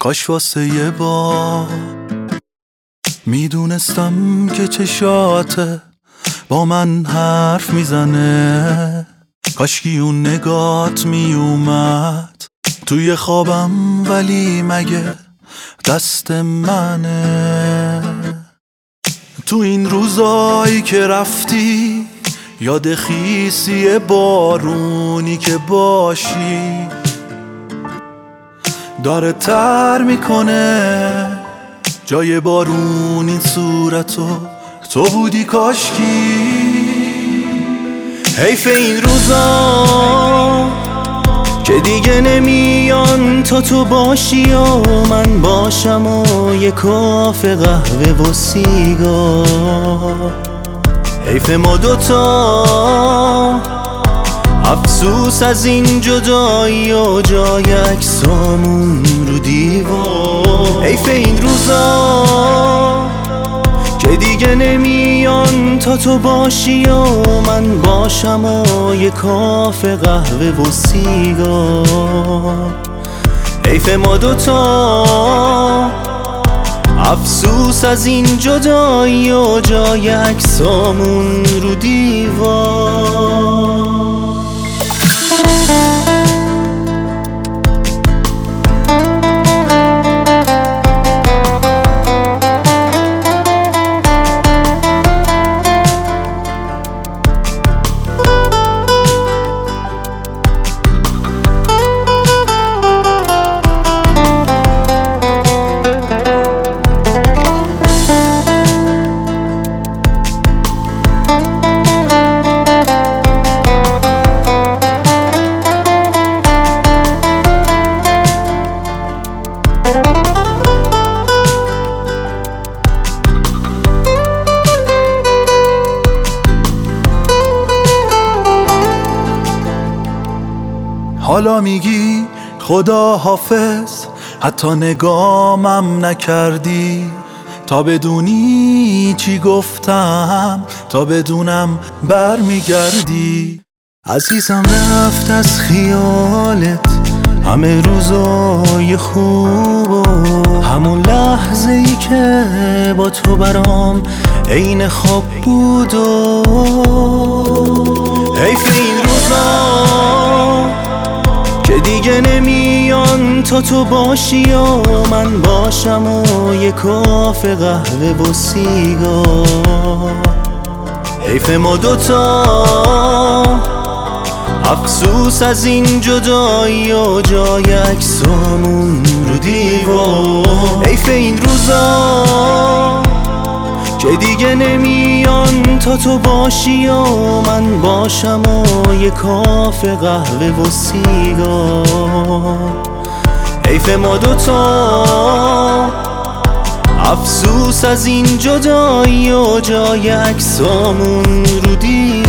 کاش واسه یه بار میدونستم که چشاته با من حرف میزنه. کاشکی اون نگات میومد توی خوابم، ولی مگه دست منه؟ تو این روزایی که رفتی یاد خیسی بارونی که باشی داره تر میکنه جای بارون این صورتو تو بودی کاشکی. حیف این روزا که دیگه نمیان تا تو باشی و من باشم و یه کافه قهوه و سیگار. حیف ما دوتا افسوس از این جدایی و جای عکسامون رو دیوار. حیف این روزا که دیگه نمیان تا تو باشی و من باشم و یه کافه قهوه و سیگار. حیف ما دوتا افسوس از این جدایی و جای عکسامون رو دیوار. حالا میگی خدا حافظ، حتی نگامم نکردی تا بدونی چی گفتم، تا بدونم برمیگردی. عزیزم رفت از خیالت همه روزای خوب و همون لحظه ای که با تو برام عین خواب بود و حیف این روزا که دیگه نمیان تا تو باشی و من باشم و یه کافه قهوه و سیگار. حیف ما دوتا افسوس از این جدایی و جای عکسامون رو دیوار. حیف این روزا که دیگه نمیان تا تو باشی و من باشم و یه کافه قهوه و سیگار. حیف ما دوتا افسوس از این جدایی و جای عکسامون رو دیوار.